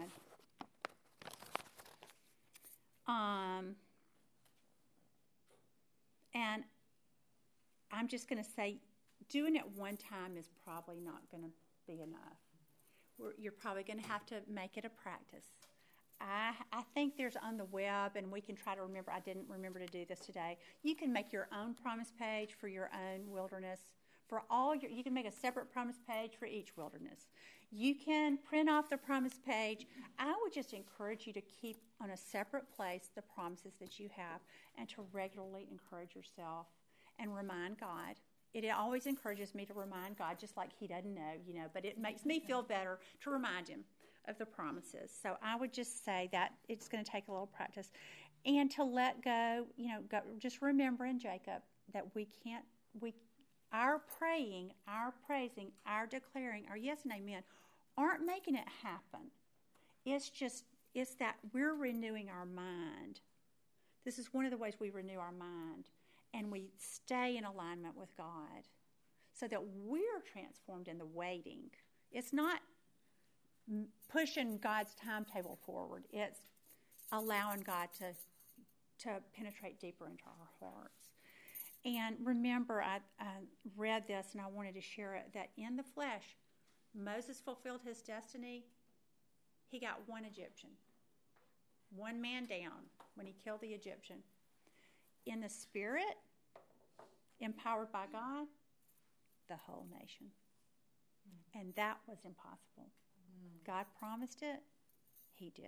And I'm just going to say, doing it one time is probably not going to be enough. You're probably going to have to make it a practice. I think there's on the web, and we can try to remember. I didn't remember to do this today. You can make your own promise page for your own wilderness. You can make a separate promise page for each wilderness. You can print off the promise page. I would just encourage you to keep on a separate place the promises that you have, and to regularly encourage yourself and remind God. It always encourages me to remind God, just like he doesn't know, but it makes me feel better to remind him of the promises. So I would just say that it's going to take a little practice. And to let go, just remembering, Jacob, that our praying, our praising, our declaring, our yes and amen aren't making it happen. It's that we're renewing our mind. This is one of the ways we renew our mind. And we stay in alignment with God so that we're transformed in the waiting. It's not pushing God's timetable forward. It's allowing God to penetrate deeper into our hearts. And remember, I read this and I wanted to share it, that in the flesh, Moses fulfilled his destiny. He got one Egyptian, one man down when he killed the Egyptian. In the spirit, empowered by God, the whole nation. And that was impossible. God promised it. He did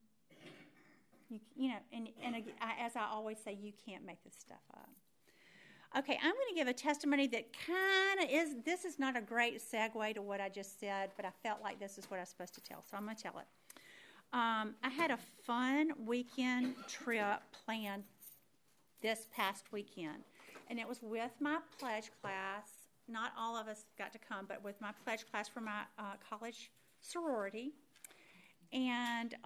it. As I always say, you can't make this stuff up. Okay, I'm going to give a testimony that kind of this is not a great segue to what I just said, but I felt like this is what I was supposed to tell, so I'm going to tell it. I had a fun weekend trip planned this past weekend, and it was with my pledge class. Not all of us got to come, but with my pledge class for my college sorority. And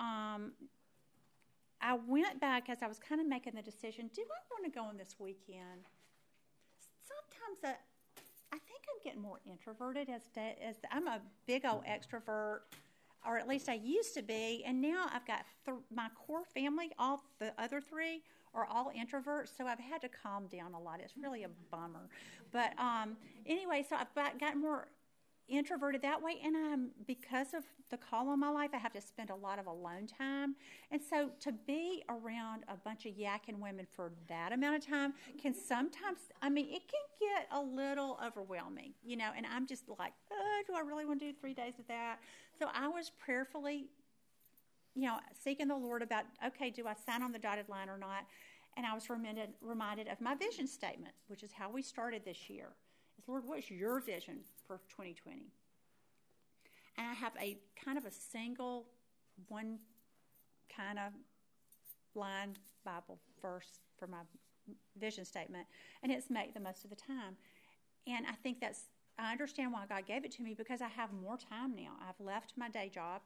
I went back as I was kind of making the decision, do I want to go on this weekend? Sometimes I think I'm getting more introverted as I'm a big old extrovert, or at least I used to be, and now I've got my core family, all the other three are all introverts, so I've had to calm down a lot. It's really a bummer. But anyway, so I've gotten more introverted that way, and because of the call on my life, I have to spend a lot of alone time. And so to be around a bunch of yakking women for that amount of time can sometimes, it can get a little overwhelming, and I'm just like, do I really want to do 3 days of that? So I was prayerfully seeking the Lord about, okay, do I sign on the dotted line or not? And I was reminded of my vision statement, which is how we started this year. Is, Lord, what's your vision for 2020? And I have a kind of a single, one kind of line Bible verse for my vision statement, and it's make the most of the time. And I think I understand why God gave it to me, because I have more time now. I've left my day job,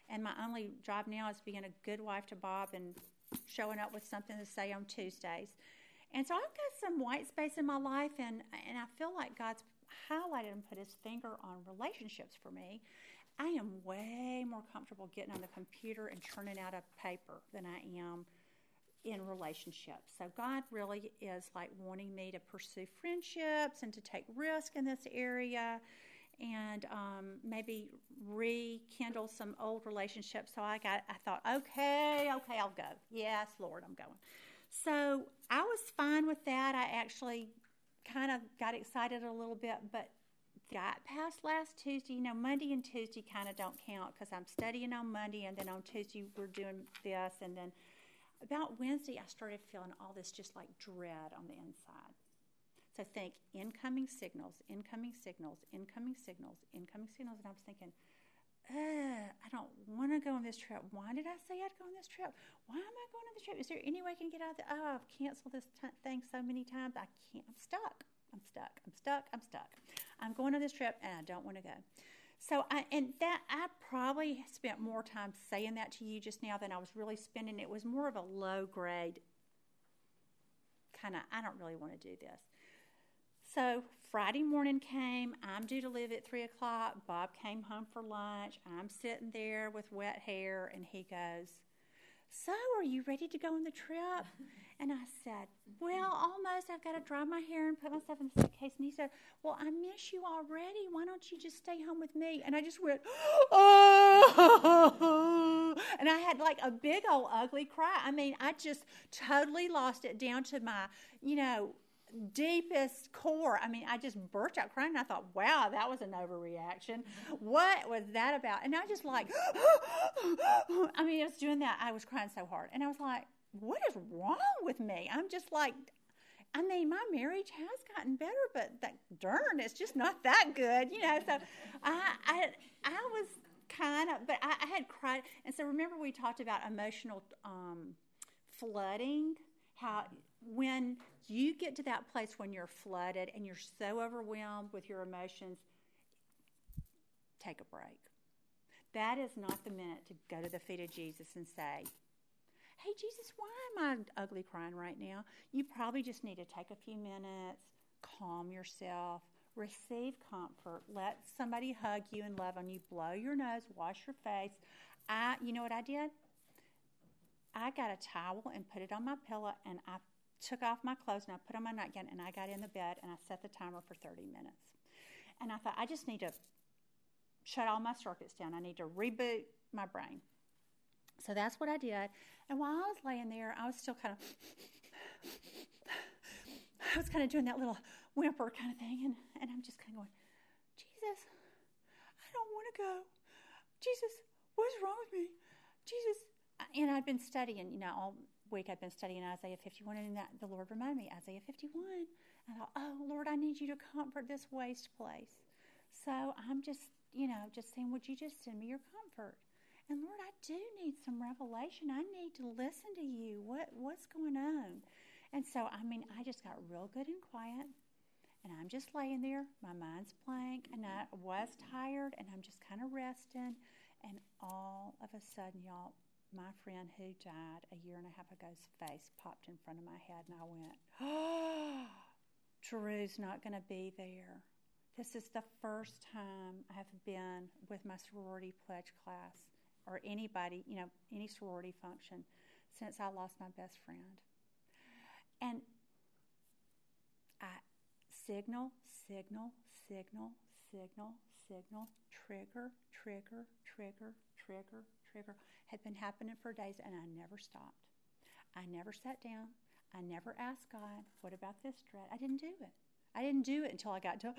And my only job now is being a good wife to Bob and showing up with something to say on Tuesdays. And so I've got some white space in my life, and I feel like God's highlighted and put his finger on relationships for me. I am way more comfortable getting on the computer and churning out a paper than I am in relationships. So God really is like wanting me to pursue friendships and to take risk in this area, and maybe rekindle some old relationships. So I thought, okay, I'll go. Yes, Lord, I'm going. So I was fine with that. I actually kind of got excited a little bit, but got past last Tuesday. Monday and Tuesday kind of don't count because I'm studying on Monday, and then on Tuesday we're doing this, and then about Wednesday I started feeling all this just like dread on the inside. So think incoming signals, incoming signals, incoming signals, incoming signals, and I was thinking, I don't want to go on this trip. Why did I say I'd go on this trip? Why am I going on this trip? Is there any way I can get out of I've canceled this thing so many times. I can't. I'm stuck. I'm going on this trip, and I don't want to go. So I probably spent more time saying that to you just now than I was really spending. It was more of a low grade kind of, I don't really want to do this. So Friday morning came. I'm due to leave at 3 o'clock. Bob came home for lunch. I'm sitting there with wet hair, and he goes, so are you ready to go on the trip? And I said, well, almost. I've got to dry my hair and put myself in the suitcase. And he said, well, I miss you already. Why don't you just stay home with me? And I just went, oh. And I had like a big old ugly cry. I mean, I just totally lost it down to my, deepest core. I mean, I just burst out crying, and I thought, wow, that was an overreaction. What was that about? And I just like, I mean, I was doing that. I was crying so hard. And I was like, what is wrong with me? I'm just like, I mean, my marriage has gotten better, but darn, it's just not that good, So I was kind of, but I had cried. And so remember we talked about emotional flooding, how when you get to that place when you're flooded and you're so overwhelmed with your emotions, take a break. That is not the minute to go to the feet of Jesus and say, hey, Jesus, why am I ugly crying right now? You probably just need to take a few minutes, calm yourself, receive comfort, let somebody hug you and love on you, blow your nose, wash your face. You know what I did? I got a towel and put it on my pillow, and I took off my clothes and I put on my nightgown, and I got in the bed and I set the timer for 30 minutes. And I thought, I just need to shut all my circuits down. I need to reboot my brain. So that's what I did. And while I was laying there, I was still kind of doing that little whimper kind of thing. And I'm just kind of going, Jesus, I don't want to go. Jesus, what is wrong with me? Jesus. And I'd been studying, all week I'd been studying Isaiah 51, and that the Lord reminded me, Isaiah 51. I thought, oh, Lord, I need you to comfort this waste place. So I'm just saying, would you just send me your comfort? And Lord, I do need some revelation. I need to listen to you. What's going on? And so, I just got real good and quiet, and I'm just laying there. My mind's blank, and I was tired, and I'm just kind of resting. And all of a sudden, y'all, my friend who died a year and a half ago's face popped in front of my head, and I went, oh, Drew's not going to be there. This is the first time I have been with my sorority pledge class or anybody, any sorority function since I lost my best friend. And I signal, trigger, had been happening for days, and I never stopped. I never sat down. I never asked God, what about this dread? I didn't do it. I didn't do it until I got to,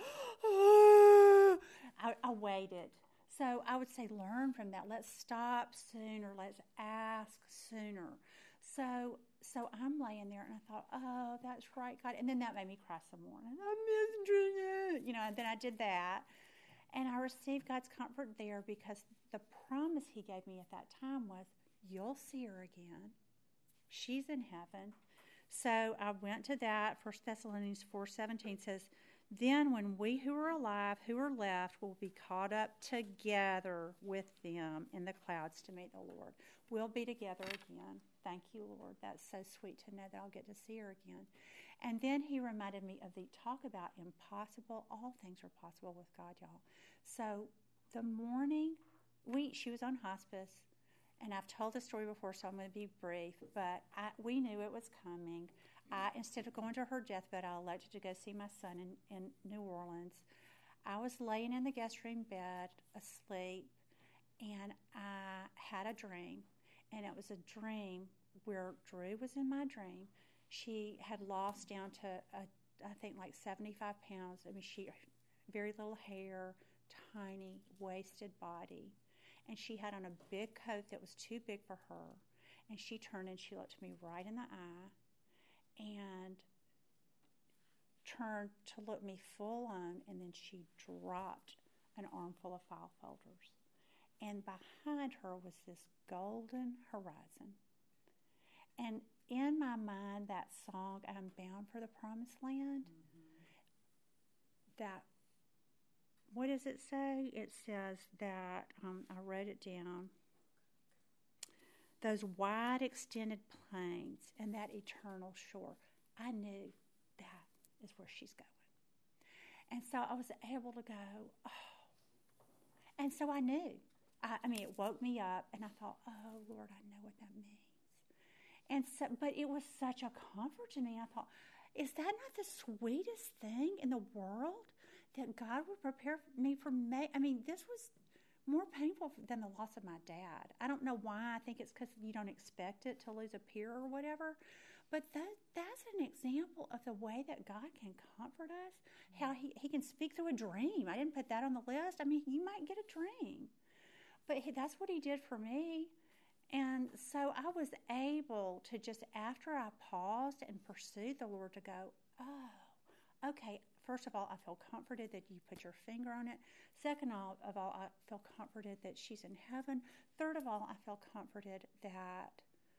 I waited. So I would say learn from that. Let's stop sooner. Let's ask sooner. So I'm laying there, and I thought, oh, that's right, God. And then that made me cry some more. And I miss Drew. And then I did that. And I received God's comfort there because the promise he gave me at that time was, you'll see her again. She's in heaven. So I went to that. 1 Thessalonians 4:17 says, Then when we who are alive, who are left, will be caught up together with them in the clouds to meet the Lord. We'll be together again. Thank you, Lord. That's so sweet to know that I'll get to see her again. And then he reminded me of the talk about impossible. All things are possible with God, y'all. So the morning, she was on hospice, and I've told the story before, so I'm going to be brief, but we knew it was coming. Instead of going to her deathbed, I elected to go see my son in New Orleans. I was laying in the guest room bed, asleep, and I had a dream. And it was a dream where Drew was in my dream. She had lost down to, I think, like 75 pounds. I mean, she very little hair, tiny, wasted body. And she had on a big coat that was too big for her. And she turned and she looked me right in the eye and turned to look me full on, and then she dropped an armful of file folders. And behind her was this golden horizon. And in my mind, that song, I'm Bound for the Promised Land, that, what does it say? It says that, I wrote it down, those wide extended plains and that eternal shore. I knew that is where she's going. And so I was able to go, oh. And so I knew. I mean, it woke me up, and I thought, oh, Lord, I know what that means. And so, but it was such a comfort to me. I thought, is that not the sweetest thing in the world, that God would prepare me for me? I mean, this was more painful than the loss of my dad. I don't know why. I think it's because you don't expect it to lose a peer or whatever. But that's an example of the way that God can comfort us, how he can speak through a dream. I didn't put that on the list. I mean, you might get a dream. But that's what he did for me. And so I was able to just, after I paused and pursued the Lord, to go, oh, okay, first of all, I feel comforted that you put your finger on it. Second of all, I feel comforted that she's in heaven. Third of all, I feel comforted that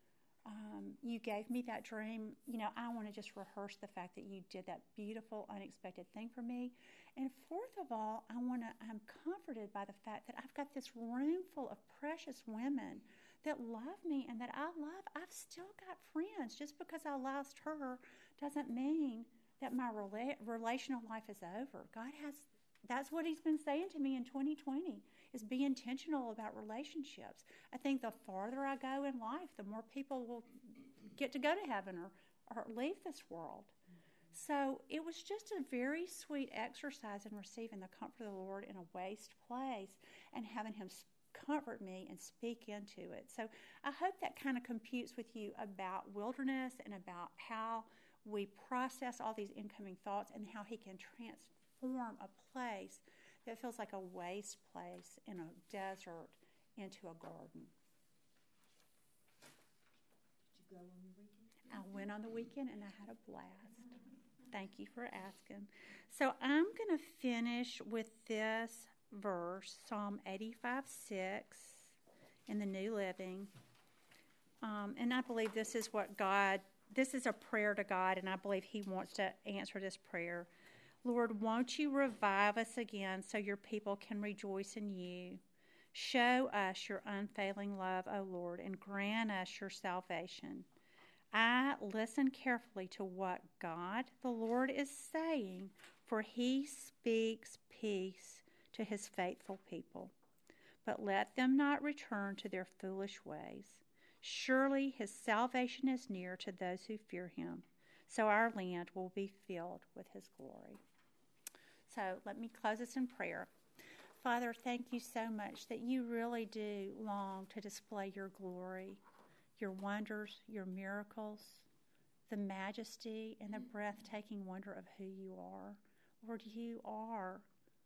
you gave me that dream. You know, I want to just rehearse the fact that you did that beautiful, unexpected thing for me. And fourth of all, I'm comforted by the fact that I've got this room full of precious women that love me and that I love. I've still got friends. Just because I lost her doesn't mean that my relational life is over. That's what he's been saying to me in 2020, is be intentional about relationships. I think the farther I go in life, the more people will get to go to heaven or leave this world. So it was just a very sweet exercise in receiving the comfort of the Lord in a waste place and having him comfort me and speak into it. So I hope that kind of computes with you about wilderness and about how we process all these incoming thoughts and how he can transform a place that feels like a waste place in a desert into a garden. Did you go on the weekend? I went on the weekend and I had a blast. Thank you for asking. So I'm going to finish with this verse, Psalm 85:6 in the New Living. And I believe this is a prayer to God, and I believe he wants to answer this prayer. Lord, won't you revive us again so your people can rejoice in you? Show us your unfailing love, O Lord, and grant us your salvation. I listen carefully to what God, the Lord, is saying, for he speaks peace to his faithful people. But let them not return to their foolish ways. Surely his salvation is near to those who fear him, so our land will be filled with his glory. So let me close this in prayer. Father, thank you so much that you really do long to display your glory, your wonders, your miracles, the majesty and the breathtaking wonder of who you are. Lord, you are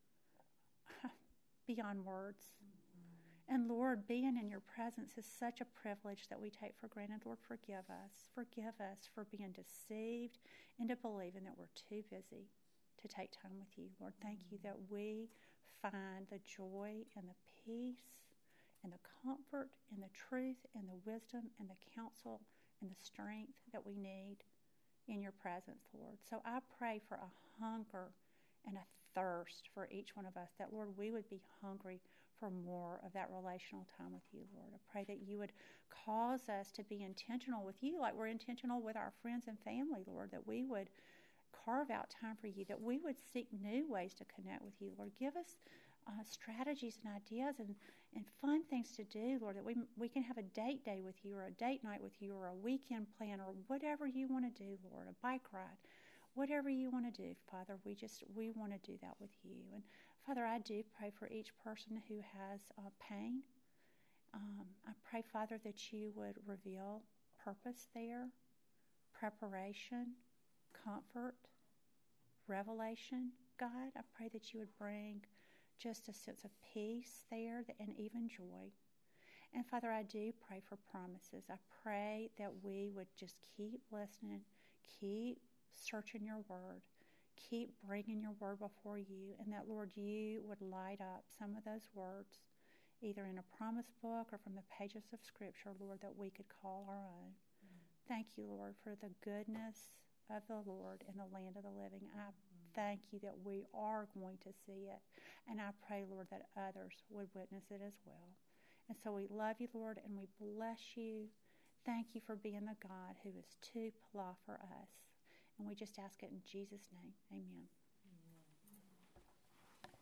beyond words. And Lord, being in your presence is such a privilege that we take for granted. Lord, forgive us. Forgive us for being deceived into believing that we're too busy to take time with you. Lord, thank you that we find the joy and the peace and the comfort and the truth and the wisdom and the counsel and the strength that we need in your presence, Lord. So I pray for a hunger and a thirst for each one of us, that, Lord, we would be hungry for more of that relational time with you, Lord. I pray that you would cause us to be intentional with you like we're intentional with our friends and family, Lord, that we would carve out time for you, that we would seek new ways to connect with you, Lord. Give us strategies and ideas and fun things to do, Lord, that we can have a date day with you or a date night with you or a weekend plan or whatever you want to do, Lord, a bike ride, whatever you want to do, Father. We want to do that with you. And Father, I do pray for each person who has pain. I pray, Father, that you would reveal purpose there, preparation, comfort, revelation. God, I pray that you would bring just a sense of peace there and even joy. And Father, I do pray for promises. I pray that we would just keep listening, keep searching your word, keep bringing your word before you, and that, Lord, you would light up some of those words, either in a promise book or from the pages of Scripture, Lord, that we could call our own. Thank you, Lord, for the goodness of the Lord in the land of the living. I thank you that we are going to see it. And I pray, Lord, that others would witness it as well. And so we love you, Lord, and we bless you. Thank you for being the God who is too pla for us. And we just ask it in Jesus' name. Amen.